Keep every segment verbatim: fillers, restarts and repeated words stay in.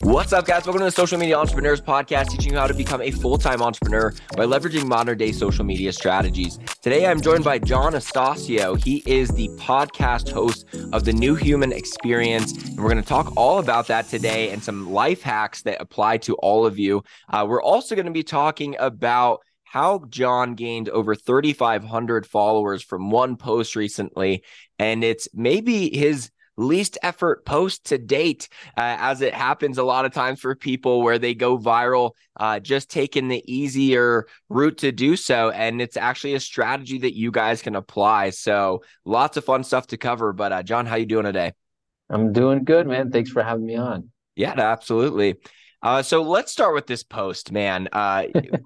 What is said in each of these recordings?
What's up, guys? Welcome to the Social Media Entrepreneurs Podcast, teaching you how to become a full-time entrepreneur by leveraging modern-day social media strategies. Today, I'm joined by John Estacio. He is the podcast host of the New Human Experience, and we're going to talk all about that today and some life hacks that apply to all of you. Uh, we're also going to be talking about how John gained over thirty-five hundred followers from one post recently, and it's maybe his least effort post to date, uh, as it happens a lot of times for people where they go viral, uh, just taking the easier route to do so. And it's actually a strategy that you guys can apply. So lots of fun stuff to cover. But uh, John, how you doing today? I'm doing good, man. Thanks for having me on. Yeah, absolutely. Uh, so let's start with this post, man. Uh,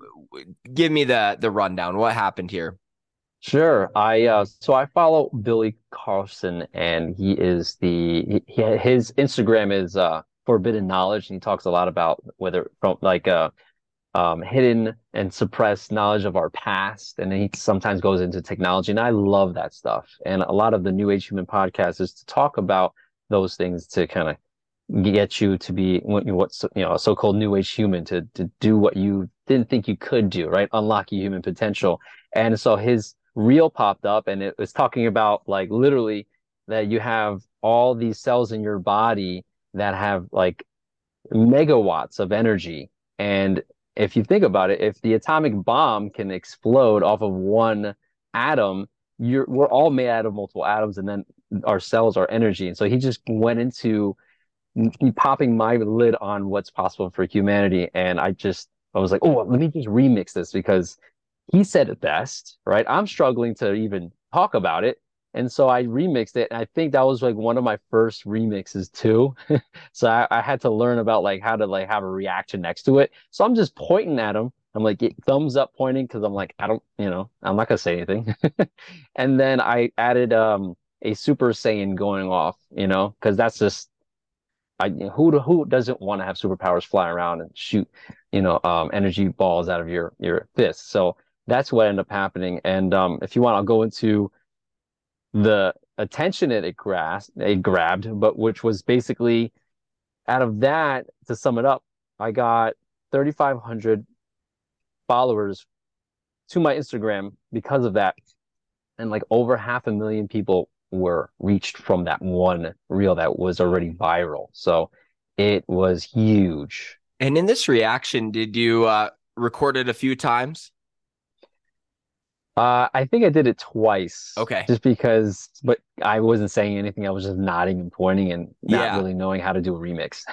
give me the the rundown. What happened here? Sure. I uh so I follow Billy Carlson, and he is the he, his Instagram is uh Forbidden Knowledge, and he talks a lot about whether from like uh um hidden and suppressed knowledge of our past, and then he sometimes goes into technology, and I love that stuff. And a lot of the New Age Human podcast is to talk about those things to kind of get you to be what what's you know a so-called New Age human, to to do what you didn't think you could do, right? Unlock your human potential. And so his reel popped up, and it was talking about like literally that you have all these cells in your body that have like megawatts of energy. And if you think about it, if the atomic bomb can explode off of one atom, you're we're all made out of multiple atoms, and then our cells are energy. And so he just went into popping my lid on what's possible for humanity. And I just I was like, oh, let me just remix this, because he said it best, right? I'm struggling to even talk about it. And so I remixed it. And I think that was like one of my first remixes too. So I, I had to learn about like how to like have a reaction next to it. So I'm just pointing at him. I'm like, thumbs up pointing, because I'm like, I don't, you know, I'm not gonna say anything. And then I added um a Super Saiyan going off, you know, because that's just I who who doesn't want to have superpowers, fly around and shoot, you know, um energy balls out of your your fists. So that's what ended up happening. And um, if you want, I'll go into the attention that it grasped, it grabbed, but which was basically out of that, to sum it up, I got thirty-five hundred followers to my Instagram because of that. And like over half a million people were reached from that one reel that was already viral. So it was huge. And in this reaction, did you uh, record it a few times? Uh, I think I did it twice. Okay. Just because, but I wasn't saying anything. I was just nodding and pointing and not Yeah. really knowing how to do a remix.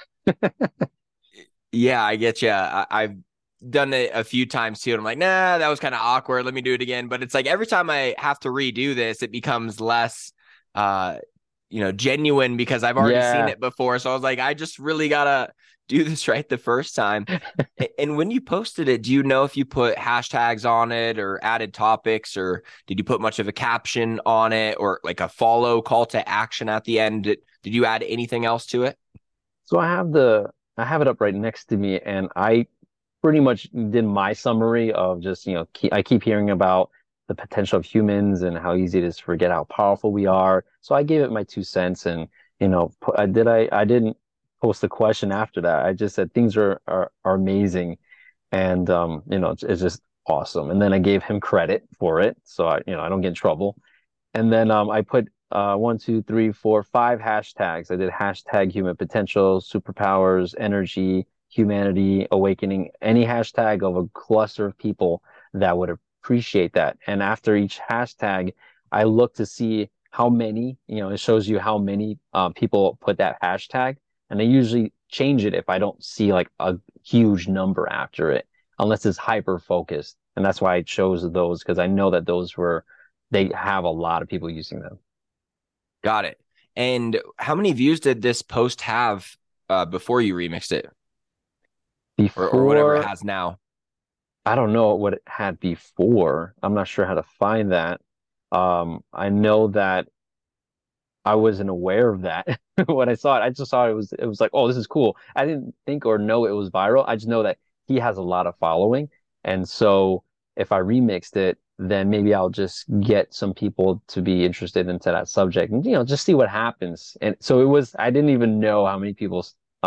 Yeah, I get you. I, I've done it a few times too. And I'm like, nah, that was kind of awkward. Let me do it again. But it's like every time I have to redo this, it becomes less, uh, you know, genuine, because I've already Yeah. seen it before. So I was like, I just really gotta do this right the first time. And when you posted it, do you know if you put hashtags on it or added topics, or did you put much of a caption on it, or like a follow call to action at the end? Did, did you add anything else to it? So I have the I have it up right next to me, and I pretty much did my summary of just, you know, keep, I keep hearing about the potential of humans and how easy it is to forget how powerful we are. So I gave it my two cents, and you know, I did I I didn't post a question after that. I just said things are are, are amazing, and um, you know, it's, it's just awesome. And then I gave him credit for it, so I you know I don't get in trouble. And then um, I put uh, one, two, three, four, five hashtags. I did hashtag human potential, superpowers, energy, humanity, awakening, any hashtag of a cluster of people that would appreciate that. And after each hashtag, I look to see how many, you know, it shows you how many uh, people put that hashtag. And I usually change it if I don't see like a huge number after it, unless it's hyper focused. And that's why I chose those, because I know that those were, they have a lot of people using them. Got it. And how many views did this post have uh, before you remixed it, Before, or, or whatever it has now? I don't know what it had before. I'm not sure how to find that. Um, I know that I wasn't aware of that when I saw it. I just saw it was it was like, oh, this is cool. I didn't think or know it was viral. I just know that he has a lot of following, and so if I remixed it, then maybe I'll just get some people to be interested into that subject, and you know, just see what happens. And so it was. I didn't even know how many people um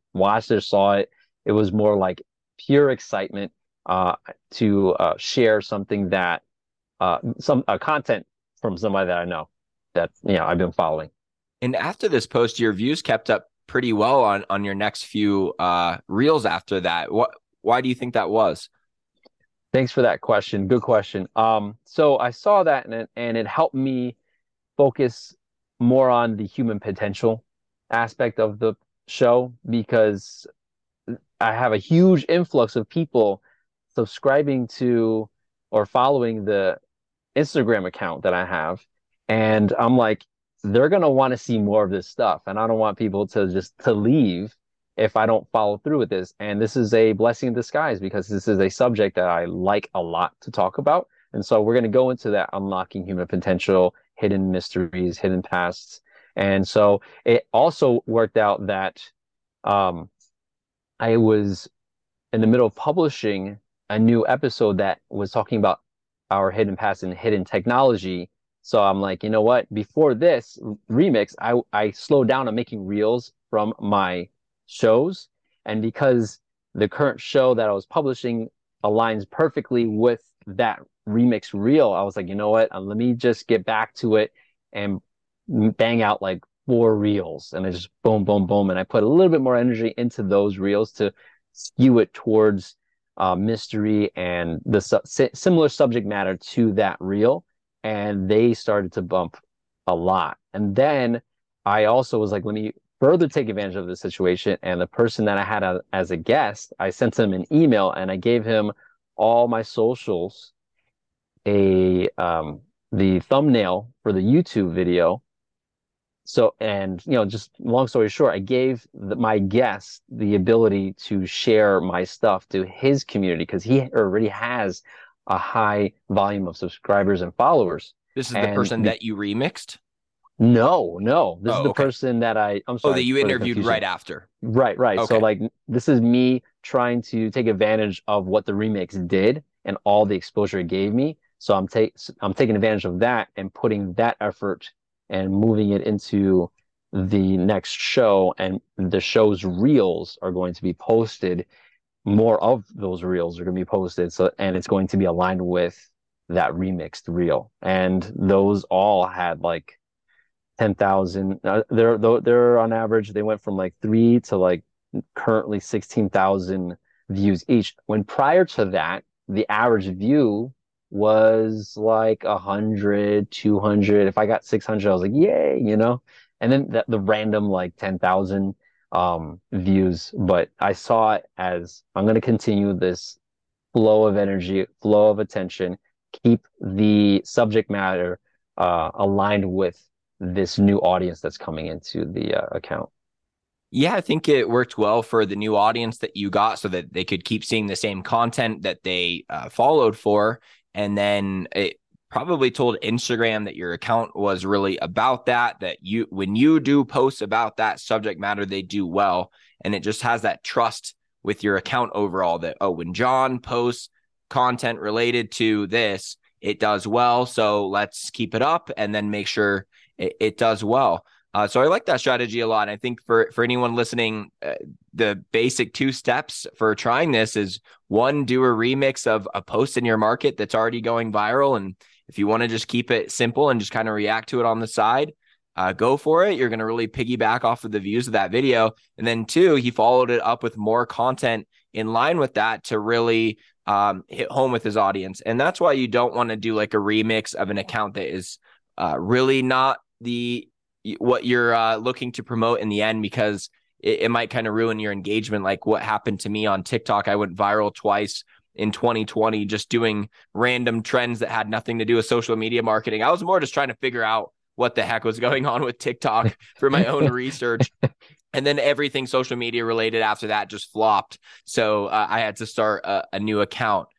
watched or saw it. It was more like pure excitement uh, to uh, share something that uh, some uh, content from somebody that I know that you know I've been following. And after this post, your views kept up pretty well on on your next few uh, reels after that. What? Why do you think that was? Thanks for that question. Good question. Um, so I saw that and it, and it helped me focus more on the human potential aspect of the show because I have a huge influx of people subscribing to or following the Instagram account that I have. And I'm like, they're gonna want to see more of this stuff. And I don't want people to just to leave if I don't follow through with this. And this is a blessing in disguise because this is a subject that I like a lot to talk about. And so we're gonna go into that unlocking human potential, hidden mysteries, hidden pasts. And so it also worked out that um I was in the middle of publishing a new episode that was talking about our hidden past and hidden technology. So I'm like, you know what? Before this remix, I I slowed down on making reels from my shows. And because the current show that I was publishing aligns perfectly with that remix reel, I was like, you know what? Uh, let me just get back to it and bang out like four reels. And I just boom, boom, boom. And I put a little bit more energy into those reels to skew it towards uh, mystery and the su- similar subject matter to that reel. And they started to bump a lot. And then I also was like, let me further take advantage of the situation. And the person that I had a, as a guest, I sent him an email and I gave him all my socials, a um, the thumbnail for the YouTube video. So, and, you know, just long story short, I gave the, my guest the ability to share my stuff to his community because he already has a high volume of subscribers and followers. This is the And person be- that you remixed? no, no, this Oh, is the okay. person that I, I'm Oh, sorry that you for the interviewed confusion. right after. Right, right. So Okay. like this is me trying to take advantage of what the remix did and all the exposure it gave me. So I'm take I'm taking advantage of that and putting that effort and moving it into the next show. And the show's reels are going to be posted. More of those reels are going to be posted. So and it's going to be aligned with that remixed reel. And those all had like ten thousand. Uh, they're they're on average they went from like three to like currently sixteen thousand views each. When prior to that, the average view was like a hundred, two hundred. If I got six hundred, I was like, yay, you know? And then the, the random like ten thousand um views. But I saw it as I'm going to continue this flow of energy, flow of attention, keep the subject matter uh, aligned with this new audience that's coming into the uh, account. Yeah, I think it worked well for the new audience that you got so that they could keep seeing the same content that they uh, followed for. And then it probably told Instagram that your account was really about that, that you, when you do posts about that subject matter, they do well. And it just has that trust with your account overall that, oh, when John posts content related to this, it does well. So let's keep it up and then make sure it, it does well. Uh, so I like that strategy a lot. I think for, for anyone listening, uh, the basic two steps for trying this is one, do a remix of a post in your market that's already going viral. And if you want to just keep it simple and just kind of react to it on the side, uh, go for it. You're going to really piggyback off of the views of that video. And then two, he followed it up with more content in line with that to really um, hit home with his audience. And that's why you don't want to do like a remix of an account that is uh, really not the what you're uh, looking to promote in the end, because it, it might kind of ruin your engagement. Like what happened to me on TikTok. I went viral twice in twenty twenty, just doing random trends that had nothing to do with social media marketing. I was more just trying to figure out what the heck was going on with TikTok for my own research. And then everything social media related after that just flopped. So uh, I had to start a, a new account.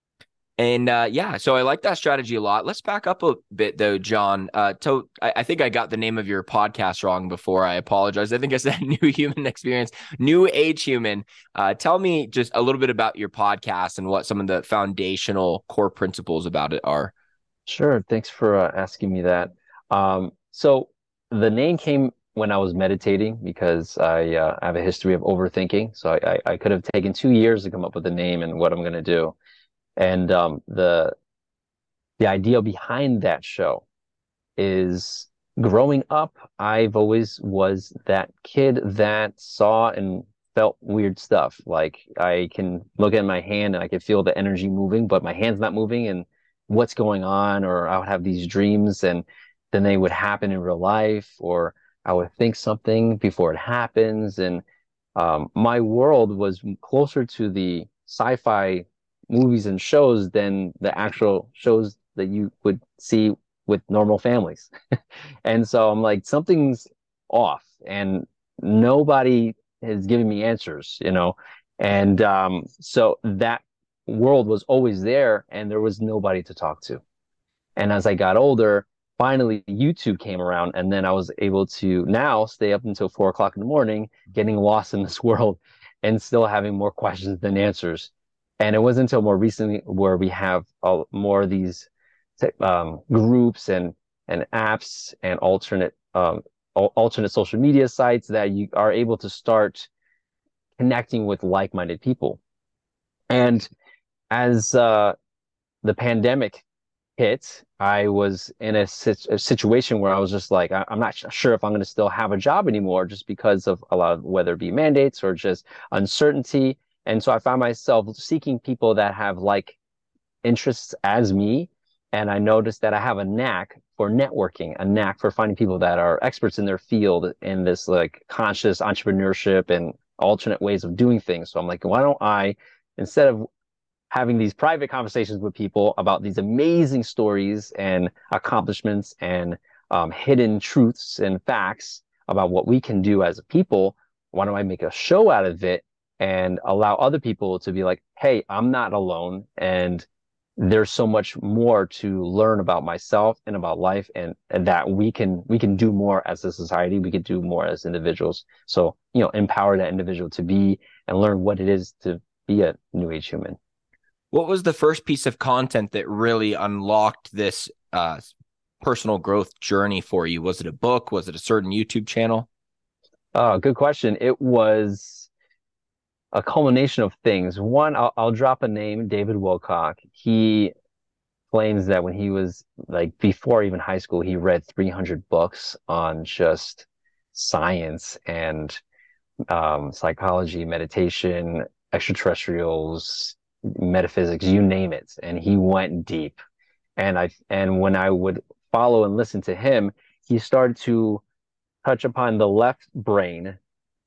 And uh, yeah, so I like that strategy a lot. Let's back up a bit though, John. Uh, to, I, I think I got the name of your podcast wrong before. I apologize. I think I said New Human Experience, New Age Human. Uh, tell me just a little bit about your podcast and what some of the foundational core principles about it are. Sure. Thanks for uh, asking me that. Um, so the name came when I was meditating because I uh, have a history of overthinking. So I, I, I could have taken two years to come up with a name and what I'm going to do. And um, the the idea behind that show is growing up, I've always was that kid that saw and felt weird stuff. Like I can look at my hand and I can feel the energy moving, but my hand's not moving and what's going on, or I would have these dreams and then they would happen in real life, or I would think something before it happens. And um, my world was closer to the sci-fi movies and shows than the actual shows that you would see with normal families. And so I'm like, something's off, and nobody has given me answers, you know? And um, so that world was always there, and there was nobody to talk to. And as I got older, finally YouTube came around, and then I was able to now stay up until four o'clock in the morning, getting lost in this world and still having more questions than answers. And it wasn't until more recently where we have uh, more of these um, groups and and apps and alternate um, alternate social media sites that you are able to start connecting with like-minded people. And as uh, the pandemic hit, I was in a, a situation where I was just like, I, I'm not sure if I'm going to still have a job anymore, just because of a lot of, whether it be mandates or just uncertainty. And so I found myself seeking people that have like interests as me. And I noticed that I have a knack for networking, a knack for finding people that are experts in their field in this like conscious entrepreneurship and alternate ways of doing things. So I'm like, why don't I, instead of having these private conversations with people about these amazing stories and accomplishments and um, hidden truths and facts about what we can do as a people, why don't I make a show out of it and allow other people to be like, hey, I'm not alone, and there's so much more to learn about myself and about life, and, and that we can we can do more as a society, we can do more as individuals. So, you know, empower that individual to be and learn what it is to be a new age human. What was the first piece of content that really unlocked this uh, personal growth journey for you? Was it a book? Was it a certain YouTube channel? Uh, good question. It was a culmination of things. One, I'll, I'll drop a name, David Wilcock. He claims that when he was like before even high school, he read three hundred books on just science and um, psychology, meditation, extraterrestrials, metaphysics, you name it. And he went deep. And I, and when I would follow and listen to him, he started to touch upon the left brain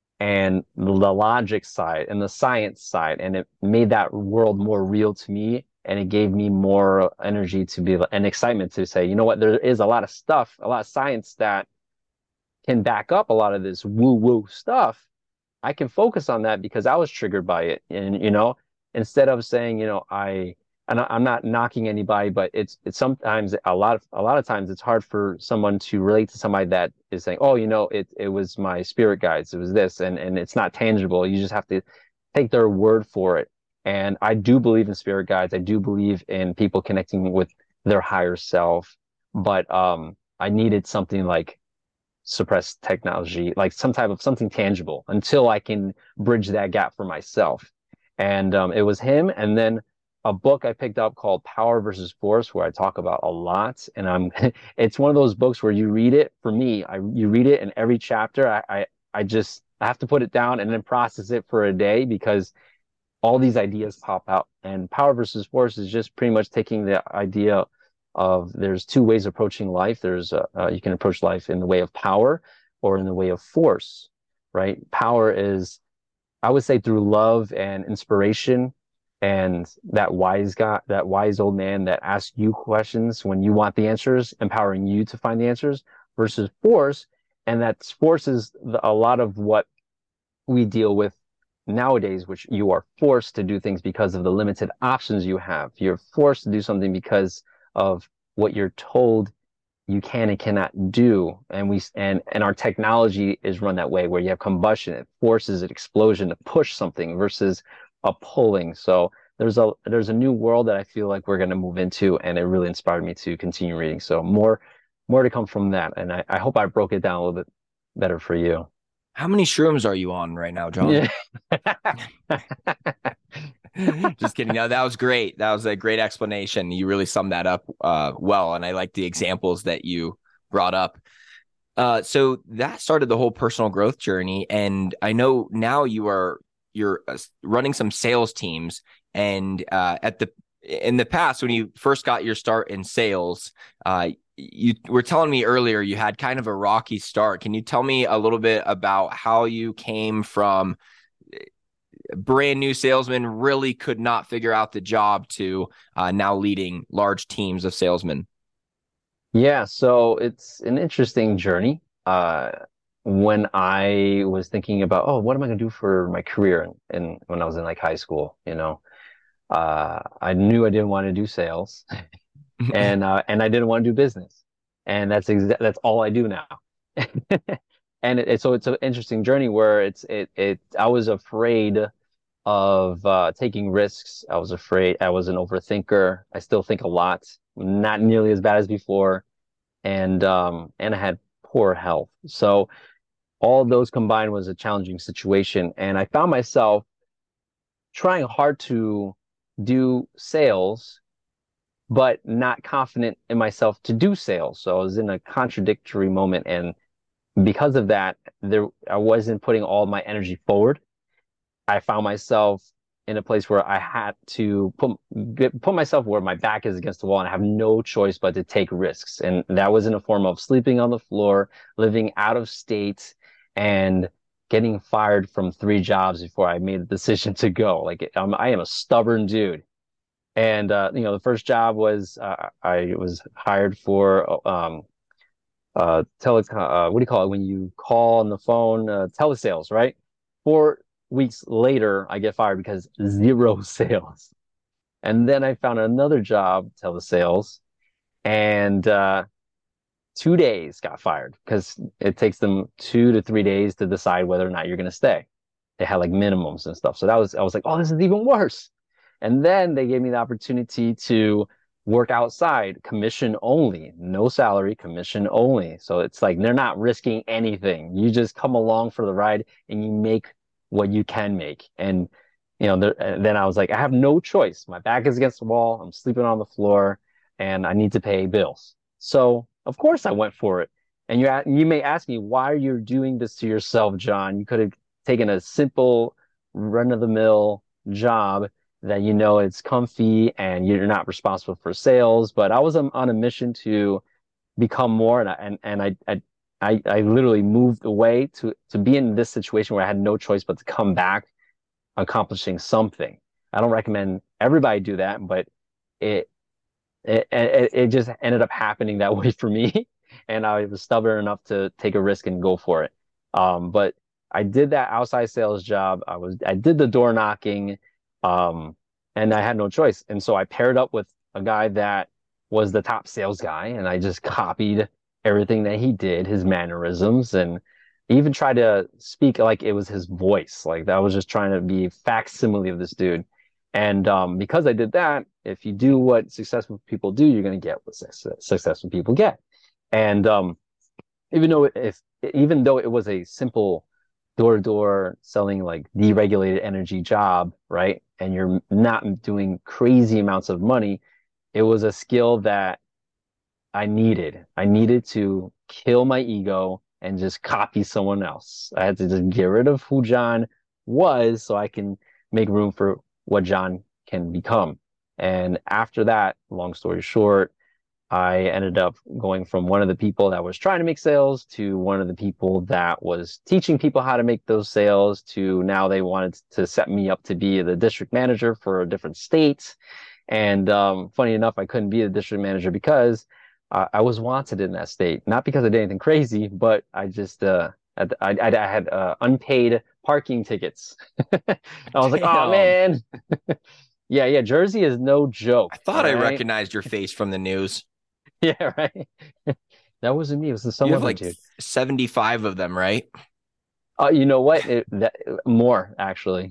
and the logic side and the science side. And it made that world more real to me. And it gave me more energy to be and excitement to say, you know what, there is a lot of stuff, a lot of science that can back up a lot of this woo woo stuff. I can focus on that because I was triggered by it. And, you know, instead of saying, you know, I, and I'm not knocking anybody, but it's, it's sometimes a lot of, a lot of times it's hard for someone to relate to somebody that is saying, oh, you know, it, it was my spirit guides. It was this, and, and it's not tangible. You just have to take their word for it. And I do believe in spirit guides. I do believe in people connecting with their higher self, but, um, I needed something like suppressed technology, like some type of something tangible until I can bridge that gap for myself. And um, it was him. And then a book I picked up called Power versus Force, where I talk about a lot. And I'm, it's one of those books where you read it, for me, I, you read it, and every chapter, I, I, I just, I have to put it down and then process it for a day because all these ideas pop out. And Power versus Force is just pretty much taking the idea of there's two ways of approaching life. There's uh, uh, you can approach life in the way of power or in the way of force, right? Power is, I would say, through love and inspiration, and that wise guy, that wise old man that asks you questions when you want the answers, empowering you to find the answers, versus force. And that force is the, a lot of what we deal with nowadays, which you are forced to do things because of the limited options you have. You're forced to do something because of what you're told you can and cannot do. And we and and our technology is run that way, where you have combustion, it forces an explosion to push something versus a pulling. So there's a there's a new world that I feel like we're going to move into, and it really inspired me to continue reading. So more more to come from that. And I, I hope I broke it down a little bit better for you. How many shrooms are you on right now, John? Yeah. Just kidding. No, that was great. That was a great explanation. You really summed that up uh, well. And I like the examples that you brought up. Uh, so that started the whole personal growth journey. And I know now you are, you're uh, running some sales teams. And uh, at the, in the past, when you first got your start in sales, uh, you were telling me earlier you had kind of a rocky start. Can you tell me a little bit about how you came from brand new salesman, really could not figure out the job, to uh, now leading large teams of salesmen? Yeah, so it's an interesting journey. Uh, when I was thinking about, oh, what am I going to do for my career? And, and when I was in like high school, you know, uh, I knew I didn't want to do sales, and uh, and I didn't want to do business, and that's exa that's all I do now. And it, it, so it's an interesting journey where it's it it I was afraid of uh, taking risks. I was afraid. I was an overthinker. I still think a lot, not nearly as bad as before, and um and I had poor health. So all of those combined was a challenging situation, and I found myself trying hard to do sales, but not confident in myself to do sales. So I was in a contradictory moment, and because of that, there I wasn't putting all my energy forward. I found myself in a place where I had to put get, put myself where my back is against the wall and I have no choice but to take risks. And that was in a form of sleeping on the floor, living out of state, and getting fired from three jobs before I made the decision to go. Like I'm, I am a stubborn dude. And uh, you know, the first job was uh, I was hired for um, uh, tele uh, what do you call it when you call on the phone? Uh, telesales, right? For weeks later, I get fired because zero sales. And then I found another job, telesales, and uh, two days got fired because it takes them two to three days to decide whether or not you're going to stay. They had like minimums and stuff. So that was, I was like, oh, this is even worse. And then they gave me the opportunity to work outside, commission only, no salary, commission only. So it's like they're not risking anything. You just come along for the ride and you make what you can make. And, you know, there, then I was like, I have no choice. My back is against the wall. I'm sleeping on the floor and I need to pay bills. So of course I went for it. And you, you may ask me, why are you doing this to yourself, John? You could have taken a simple run of the mill job that, you know, it's comfy and you're not responsible for sales. But I was on, on a mission to become more. And I, and, and I, I I, I literally moved away to, to be in this situation where I had no choice but to come back accomplishing something. I don't recommend everybody do that, but it, it, it, it just ended up happening that way for me. And I was stubborn enough to take a risk and go for it. Um, but I did that outside sales job. I was, I did the door knocking, um, and I had no choice. And so I paired up with a guy that was the top sales guy, and I just copied everything that he did, his mannerisms, and even tried to speak like it was his voice. Like I was just trying to be facsimile of this dude. And um, because I did that, if you do what successful people do, you're going to get what successful people get. And um, even though if even though it was a simple door-to-door selling, like deregulated energy job, right, and you're not doing crazy amounts of money, it was a skill that I needed. I needed to kill my ego and just copy someone else. I had to just get rid of who John was so I can make room for what John can become. And after that, long story short, I ended up going from one of the people that was trying to make sales to one of the people that was teaching people how to make those sales, to now they wanted to set me up to be the district manager for a different state. And um, funny enough, I couldn't be the district manager because uh, I was wanted in that state. Not because I did anything crazy, but I just, uh, I, I, I had uh, unpaid parking tickets. I was like, oh, man. Yeah, yeah. Jersey is no joke. I thought right? I recognized your face from the news. Yeah, right. That wasn't me. It was the someone. You have like dude. seventy-five of them, right? Uh, you know what? It, that, more actually.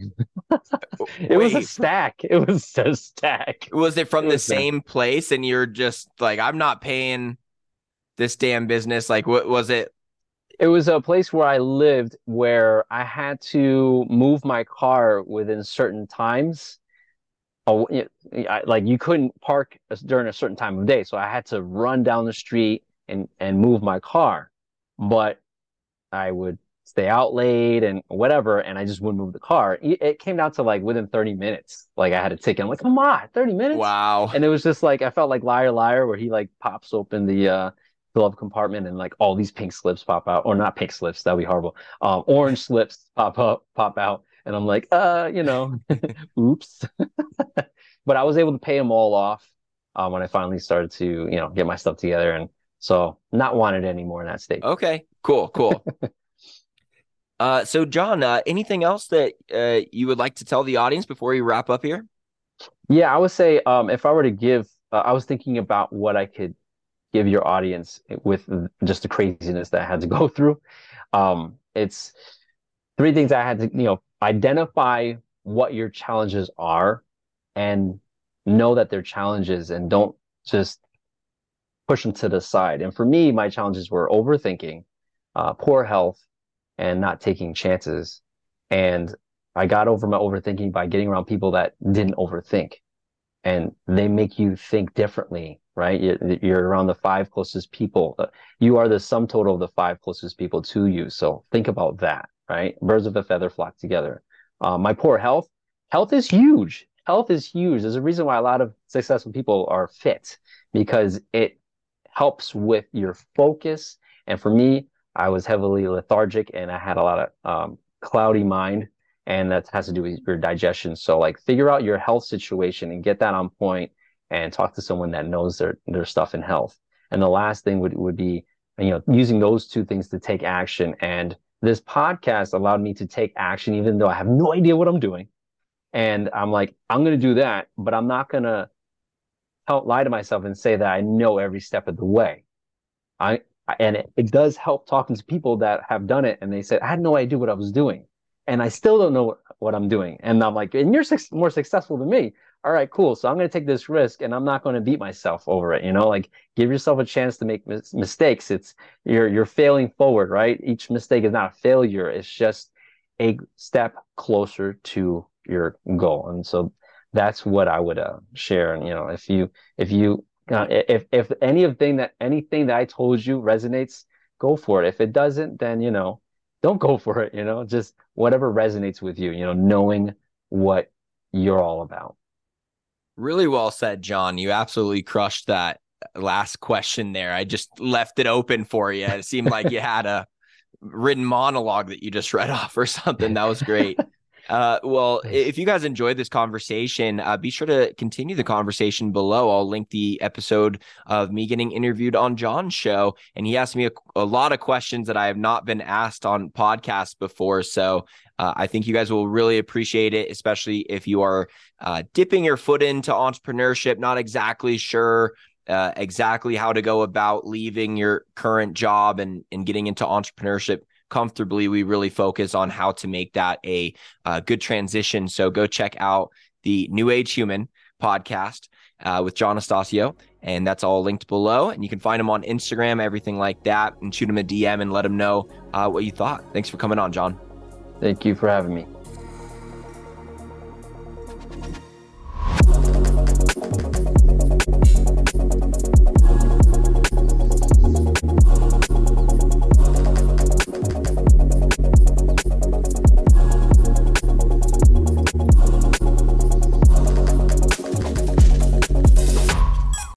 It was a stack. It was a stack. Was it from it the same that. place? And you're just like, I'm not paying this damn business. Like, what was it? it was a place where I lived where I had to move my car within certain times. Oh, you know, I, like you couldn't park during a certain time of day, so I had to run down the street and and move my car. But I would stay out late and whatever, and I just wouldn't move the car. It, it came down to like within thirty minutes, like I had a ticket. I'm like, come on, thirty minutes? Wow. And it was just like I felt like Liar Liar, where he like pops open the uh glove compartment and like all these pink slips pop out, or not pink slips, that'd be horrible. Um, orange slips pop up, pop out, and I'm like, uh, you know, oops. But I was able to pay them all off uh, when I finally started to, you know, get my stuff together, and so not wanted anymore in that state. Okay, cool, cool. uh, so John, uh, anything else that uh, you would like to tell the audience before we wrap up here? Yeah, I would say um, if I were to give, uh, I was thinking about what I could give your audience with just the craziness that I had to go through. Um, it's three things I had to, you know, identify what your challenges are and know that they're challenges and don't just push them to the side. And for me, my challenges were overthinking, uh, poor health, and not taking chances. And I got over my overthinking by getting around people that didn't overthink. And they make you think differently, right? You're around the five closest people. You are the sum total of the five closest people to you. So think about that, right? Birds of a feather flock together. Uh, my poor health, health is huge. Health is huge. There's a reason why a lot of successful people are fit, because it helps with your focus. And for me, I was heavily lethargic and I had a lot of um, cloudy mind, and that has to do with your digestion. So like figure out your health situation and get that on point and talk to someone that knows their, their stuff in health. And the last thing would, would be, you know, using those two things to take action. And this podcast allowed me to take action, even though I have no idea what I'm doing. And I'm like, I'm going to do that, but I'm not going to help lie to myself and say that I know every step of the way. I, and it, it does help talking to people that have done it. And they said, I had no idea what I was doing. And I still don't know what, what I'm doing. And I'm like, and you're su- more successful than me. All right, cool. So I'm going to take this risk and I'm not going to beat myself over it. You know, like give yourself a chance to make mis- mistakes. It's you're, you're failing forward, right? Each mistake is not a failure. It's just a step closer to your goal. And so that's what I would uh, share. And, you know, if you, if you, uh, if, if anything that, anything that I told you resonates, go for it. If it doesn't, then, you know, don't go for it. You know, just whatever resonates with you, you know, knowing what you're all about. Really well said, John. You absolutely crushed that last question there. I just left it open for you. It seemed like you had a written monologue that you just read off or something. That was great. Uh, well, if you guys enjoyed this conversation, uh, be sure to continue the conversation below. I'll link the episode of me getting interviewed on John's show. And he asked me a, a lot of questions that I have not been asked on podcasts before. So uh, I think you guys will really appreciate it, especially if you are uh, dipping your foot into entrepreneurship, not exactly sure uh, exactly how to go about leaving your current job and, and getting into entrepreneurship comfortably. We really focus on how to make that a, a good transition. So go check out the New Age Human podcast uh, with John Astasio, and that's all linked below. And you can find him on Instagram, everything like that, and shoot him a D M and let him know uh, what you thought. Thanks for coming on, John. Thank you for having me.